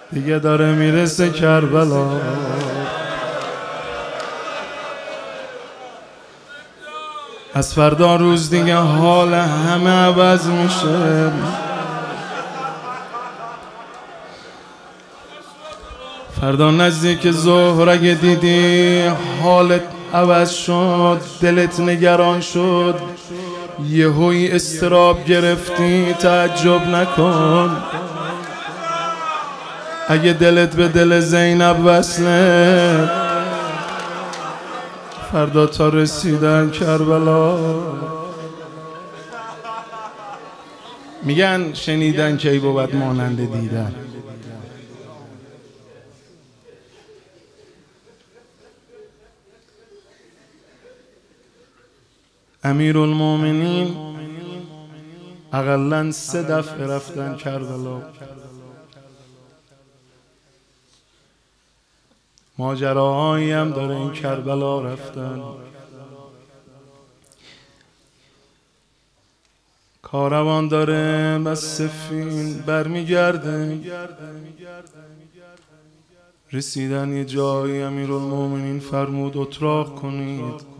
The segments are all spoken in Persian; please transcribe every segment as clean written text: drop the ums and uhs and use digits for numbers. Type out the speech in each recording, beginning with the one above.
دیگه داره میرسه کربلا. از فردا روز دیگه حال همه عوض میشه. فردا نزدیک ظهر اگه دیدی حالت عوض شد، دلت نگران شد، یهویی استراب گرفتی، تعجب نکن. اگه دلت به دل زینب وصله، فردا تا رسیدن کربلا. میگن شنیدن کی بود مانند دیدن. امیرالمومنین اقلاً 3 دفعه رفتن کربلا. ماجراهایی هم داره این کربلا رفتن. کاروان داره بس سفین برمیگرده. رسیدن یه جایی امیرالمومنین فرمود اتراق کنید.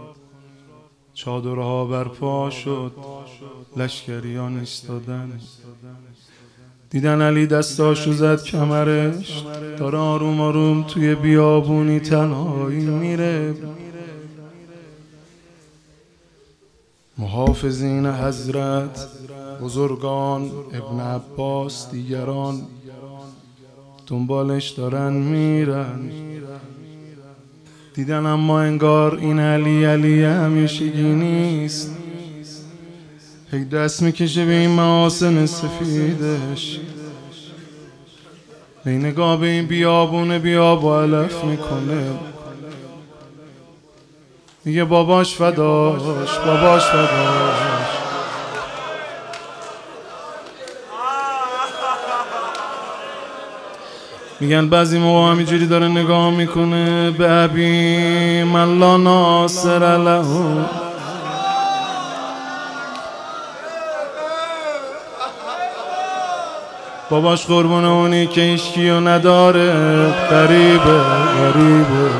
چادرها برپا شد، لشکریان ایستادن. دیدن علی دستاشو زد کمرش، داره آروم آروم توی بیابونی تنهایی میره. محافظین حضرت، بزرگان، ابن عباس، دیگران دنبالش دارن میرن. دیدن اما انگار این علی همیشگی نیست. هی دست میکشه به این محاسن سفیدش، هی نگاه به این بیابون بیاب و علف میکنه. میگه باباش فداش، باباش فداش. میگن بعضی موقع همینجوری داره نگاه میکنه به ابی من لا ناصر له. باباش قربون اونی که هیچکیو نداره، غریبه غریبه.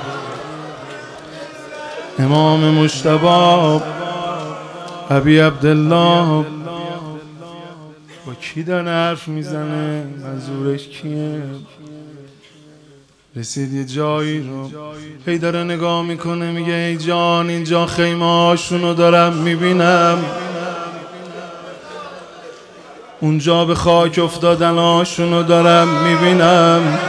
امام مجتبی ابی عبدالله با کی داره حرف میزنه؟ منظورش کیه؟ رسید یه جایی رو، هی داره نگاه میکنه، میگه ای جان اینجا خیمه هاشونو دارم میبینم، اونجا به خاک افتادن هاشونو دارم میبینم.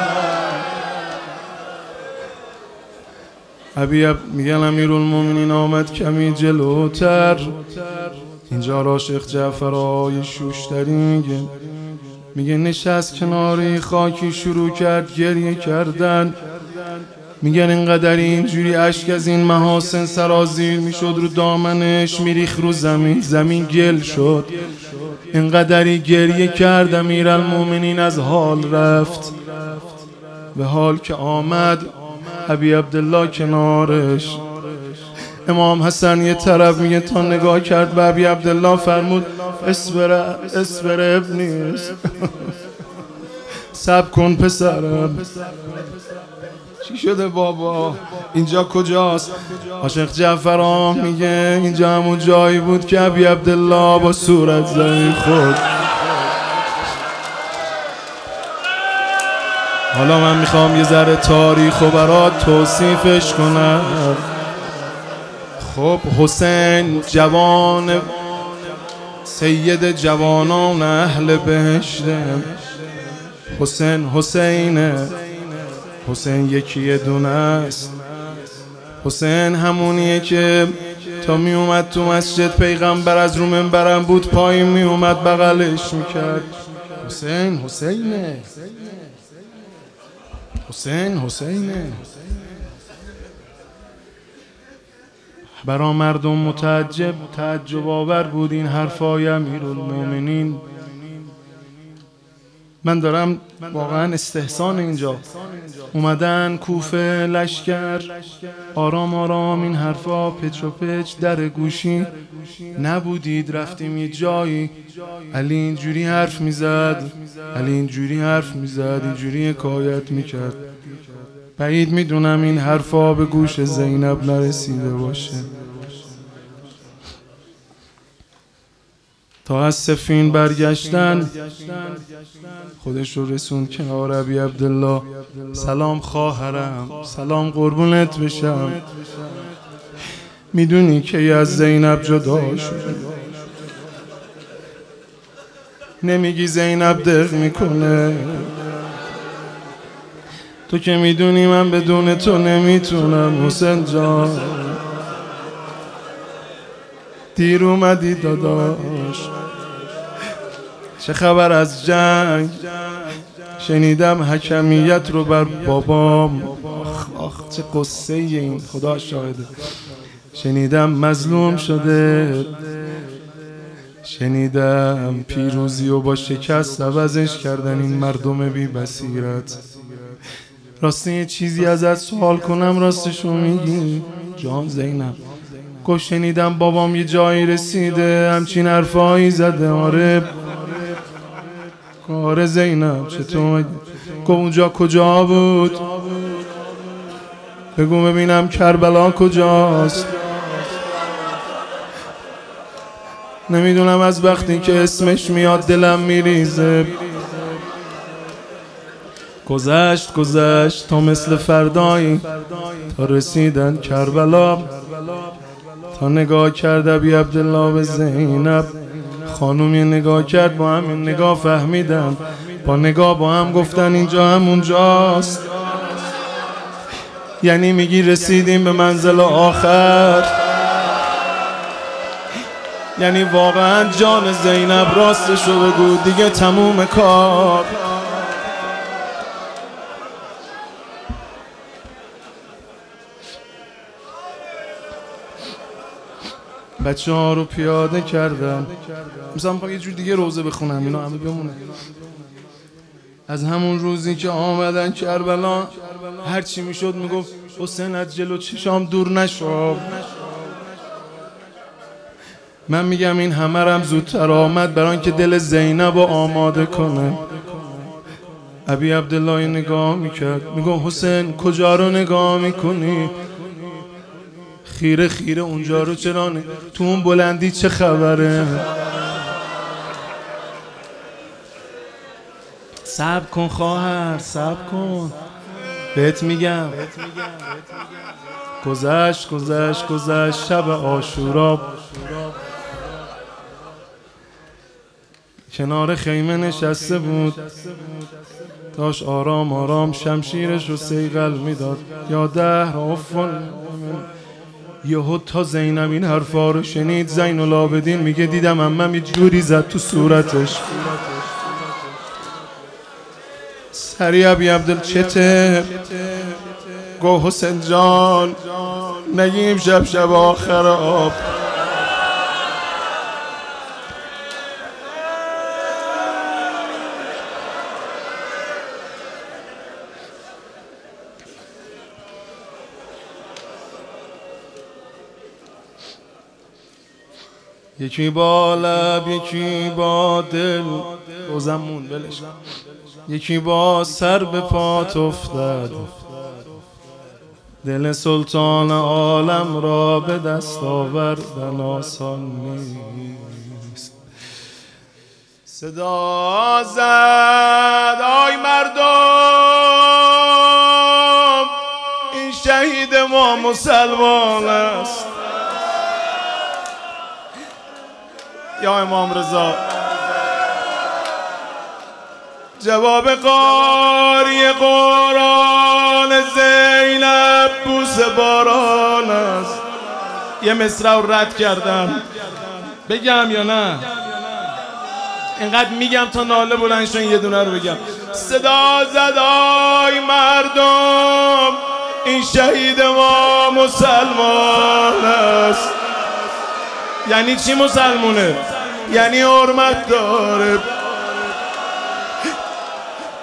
میگن امیرالمومنین آمد کمی جلوتر. اینجا را شیخ جعفر آقای شوشتری میگه نشست کناری خاکی شروع کرد گریه کردن. میگن اینقدر اینجوری اشک از این محاسن سرازیر میشد رو دامنش، میریخ رو زمین، زمین گل شد. اینقدری گریه کرد امیرالمومنین از حال رفت. به حال که آمد ابی عبدالله کنارش، امام حسن یه طرف، میگه تا نگاه کرد به ابی عبدالله فرمود اسبر ابنی، صبر کن پسرم. چی شده بابا؟ اینجا کجاست؟ عاشق جعفر میگه اینجا همون جایی بود که ابی عبدالله با صورت زمین خود. حالا من میخوام یه ذره تاریخ و برات توصیفش کنم. خب حسین جوان، سید جوانان اهل بهشته. حسین یکی دونه است. حسین همونیه که تا می اومد تو مسجد پیغمبر از رو منبرم بود، پایین می اومد بغلش میکرد. حسینه. برا مردم تعجب آور بود این حرفای امیرالمومنین. من دارم واقعا استحسان اینجا. اومدن کوفه لشکر، آرام آرام این حرفا پچ و پچ در گوشی. نبودید رفتیم یه جایی، علی اینجوری حرف میزد، علی اینجوری حرف میزد، اینجوری حکایت میکرد. بعید میدونم این حرفا به گوش زینب نرسیده باشه. تا از سفین برگشتن خودش رو رسون کنار ابی عبدالله. سلام خواهرم، سلام قربونت بشم. میدونی که از زینب جدا شده، نمیگی زینب دق میکنه. تو که میدونی من بدون تو نمیتونم حسین جان. دیر اومدی داداش، چه خبر از جنگ؟ شنیدم حکمیت رو بر بابام. آخ چه قصه این، خدا شاهده. شنیدم مظلوم شده، شنیدم پیروزی و با شکست عوضش کردن این مردم بی بصیرت. راستی یه چیزی ازت سوال کنم، راستشو میگی؟ جان زینب گفت شنیدم بابام یه جایی رسیده همچین حرفایی زده. آره زینب چطور؟ گفت اونجا کجا بود؟ بگو ببینم کربلا کجاست. نمیدونم از وقتی که اسمش میاد دلم میریزه. گذشت تا مثل فردایی، تا رسیدن کربلا. تا نگاه کرد ابی عبدالله به زینب، خانوم یه نگاه کرد، با هم این نگاه فهمیدن، با نگاه با هم گفتن اینجا همونجاست. یعنی میگی رسیدیم به منزل آخر. یعنی واقعا جان زینب راستشو بگو دیگه تموم کار. بچه ها رو پیاده کردم. مثلا میخوام یه جور دیگه روزه بخونم اینا همه بمونه. از همون روزی که آمدن کربلا هر چی میشد میگفت حسین از جلو چشام دور نشو. من میگم این همه رم زودتر آمد برای اینکه دل زینب رو آماده کنه. ابی عبدالله نگاه میکرد، میگم حسین کجا رو نگاه میکنی؟ خیره خیره اونجا رو چرا تو اون بلندی چه خبره؟ صبر کن خواهر، صبر کن، بهت میگم. گذشت شب عاشورا. کنار خیمه نشسته بود، داشت آرام آرام شمشیرش رو صیقل میداد. یا دهر آفن. یهو تا زینب این حرفا رو شنید، زین العابدین میگه دیدم عمم یه جوری زد تو صورتش. سری ابی عبدال چته؟ گو حسین جان نگیم شب آخر آب. یکی با لب یکی با دل روزمون بلش، یکی با سر به پات افتاد. دل سلطان عالم را به دست آوردن آسان نیست. صدا زد آی مردم این شهید ما مسلمان است. یا امام رضا جواب قاری قرآن زینب بوس باران است. یه مصرع رو رد کردم، بگم یا نه؟ اینقدر میگم تا ناله بلند شد یه دونه رو بگم. صدا زد آی مردم این شهید ما مسلمان است. یعنی چی مسلمونه؟ یعنی حرمت داره.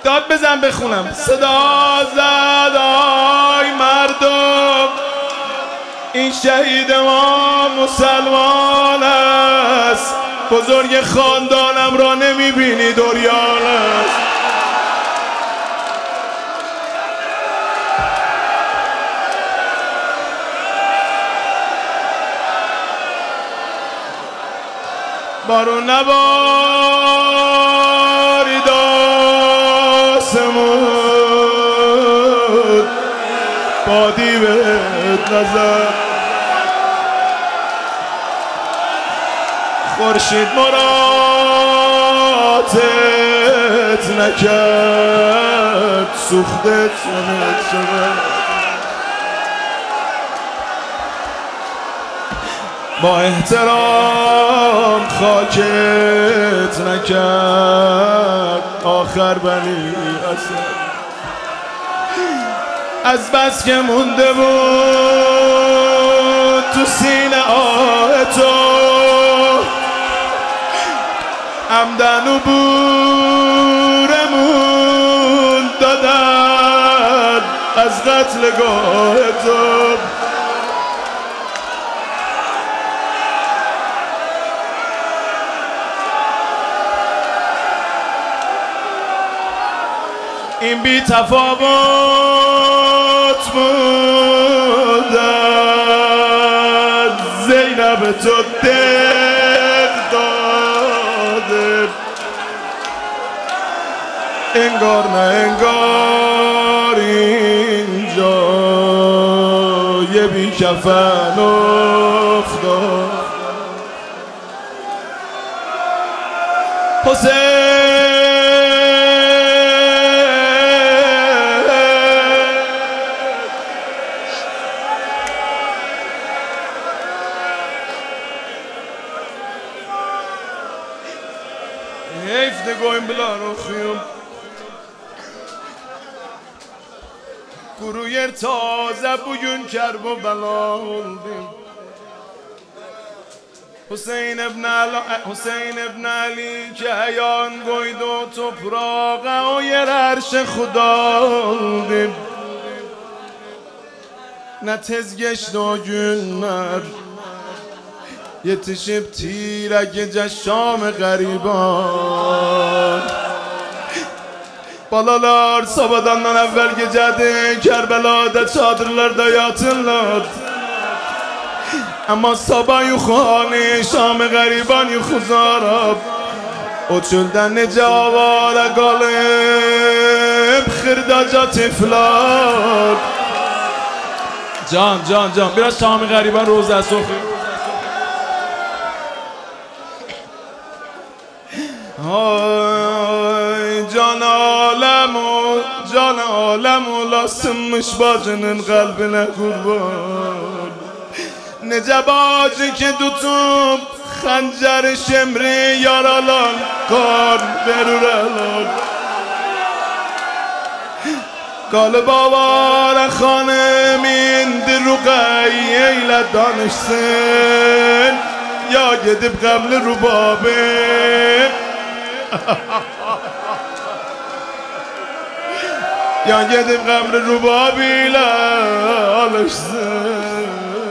داد بزن بخونم. صدا زد آی مردم، این شهید ما مسلمان است، بزرگ خاندانم را نمیبینید عریان است. بارون نبارید آسمون، بادی بهت نزد، خورشید مراتت نکرد، سوختت شد با احترام خاکت نکرد، آخر بنی اسد از بس که مونده بود تو سینه آه تو، عمدن و بورمون دادن از قتلگاه تو. این بی تفاوت بودن زینب تو دل داده، انگار نه انگار اینجا یه بی کفن افتاد. حسین Heeft de goyim blanochyum Guru yer taze bugün kerb و bela oldum. Hüseyin ibn Ali که هیان گوید و toprağa o yer عرش خدا oldum. Ne tezgeçti o günler yetişip tirek Şam gariban. Balalar sabahdan evvel gecədir Kərbəlada çadırlarda yatırlar. Ama sabah yuxanı Şam gariban yuxuzarab. O çöldən necə avara qalıb xırdaca tiflar. Can biraz Şam gariban روزه oxuyun. Ay can alem ulasınmış bacının kalbine kurban. Nece bacı ki tutup xəncər şemri yaralan kan verür elan. Qalıb avara xanım indi Ruqayyə ilə danışsın, ya gedib qəmli rubabı ya gedib qəmri rubabı ilə alışsın.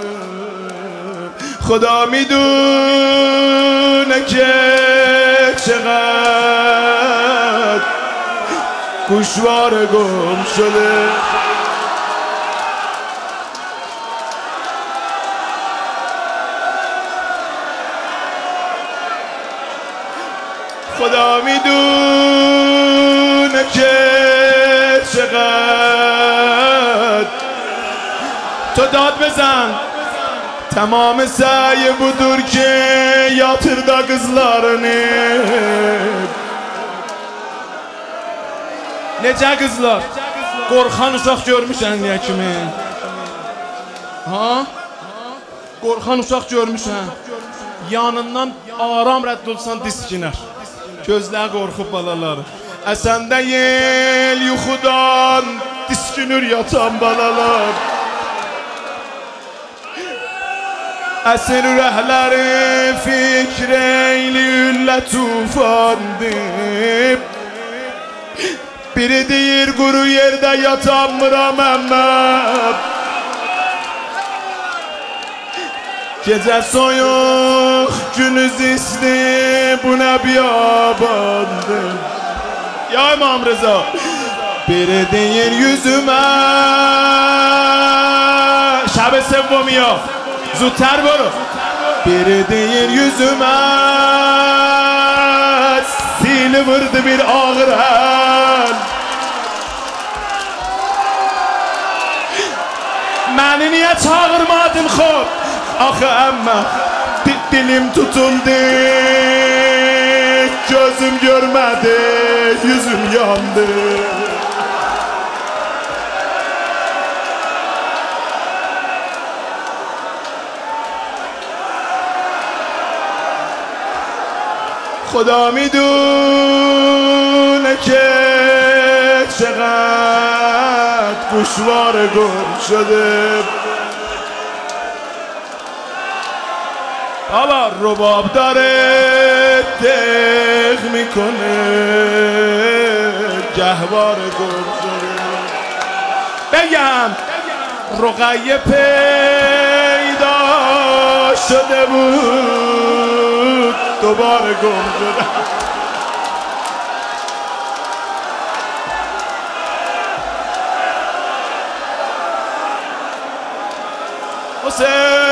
خدا میدونه که چقدر گوشوار گم شده. خدا میدونه که چقدر تو داد بزن. Tamam سعی budur ki yatırda kızlarını. Necə qızlar? Qorxan uşaq görmüşsən niyə kimi? Ha? Qorxan uşaq görmüşsən. Yanından aram rədd olsan diskinər. Gözlər qorxub balaları. Əsəndə yel yuxudan diskinür yatan balalar. Əsir ürəkləri fikr eyli üllə tufandı. Biri deyir quru yerdə yatamıram əmməm. Gecə soyuq, günüz isti, bu nə biyabandır. Ya İmam Rıza. Biri deyir yüzümə. Şəb sevvamiya زودتر برو. Biri deyir yüzümə. Sili vurdu bir ağır əl. Məni niyə çağırmadın xob? Axı əmmə dilim tutuldu. Gözüm görmədi, yüzüm yandı. خدا میدونه که چقدر گوشوار گم شده. بابا رباب داره دق میکنه گهوار گم شده. بگم رقیه پیدا شده بود دوباره گم شده. حسین